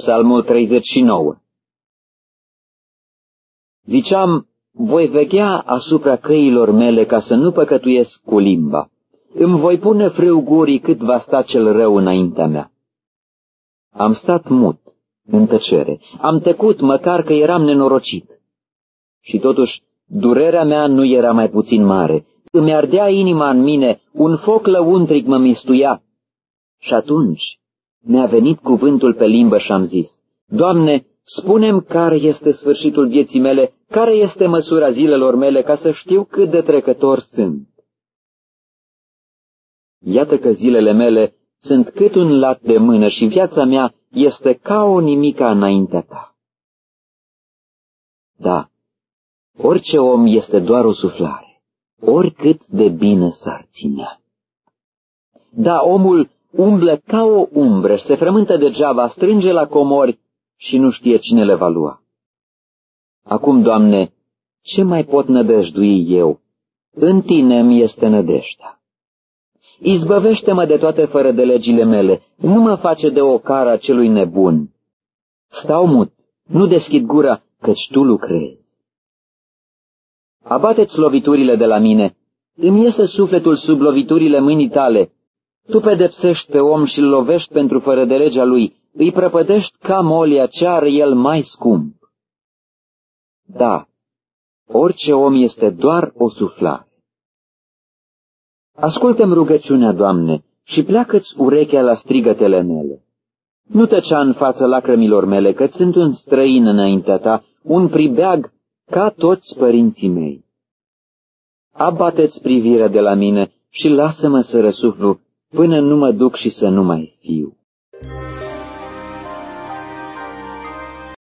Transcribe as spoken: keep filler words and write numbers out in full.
Psalmul treizeci și nouă. Ziceam, voi veghea asupra căilor mele ca să nu păcătuiesc cu limba. Îmi voi pune frâu gurii cât va sta cel rău înaintea mea. Am stat mut, în tăcere, am tăcut măcar că eram nenorocit. Și totuși, durerea mea nu era mai puțin mare. Îmi ardea inima în mine, un foc lăuntric mă mistuia. Și atunci mi-a venit cuvântul pe limbă și am zis, Doamne, spune-mi care este sfârșitul vieții mele, care este măsura zilelor mele, ca să știu cât de trecător sunt. Iată că zilele mele sunt cât un lat de mână și viața mea este ca o nimica înaintea ta. Da, orice om este doar o suflare, oricât de bine s-ar ținea. Da, omul umblă ca o umbră și se frământă degeaba, strânge la comori și nu știe cine le va lua. Acum, Doamne, ce mai pot nădăjdui eu? În Tine mi este nădejdea. Izbăvește-mă de toate fără de legile mele, nu mă face de ocara celui nebun. Stau mut, nu deschid gura, căci Tu lucrezi. Abate-ți loviturile de la mine, îmi iese sufletul sub loviturile mâinii Tale. Tu pedepsești pe om și îl lovești pentru fără de legea lui, îi prăpădești ca molia ce are el mai scump. Da, orice om este doar o suflare. Ascultă-mi rugăciunea, Doamne, și pleacă-ți urechea la strigătele mele. Nu tăcea în fața lacrămilor mele, că sunt un străin înaintea Ta, un pribeag ca toți părinții mei. Abate-ți privirea de la mine și lasă-mă să răsuflu până nu mă duc și să nu mai fiu.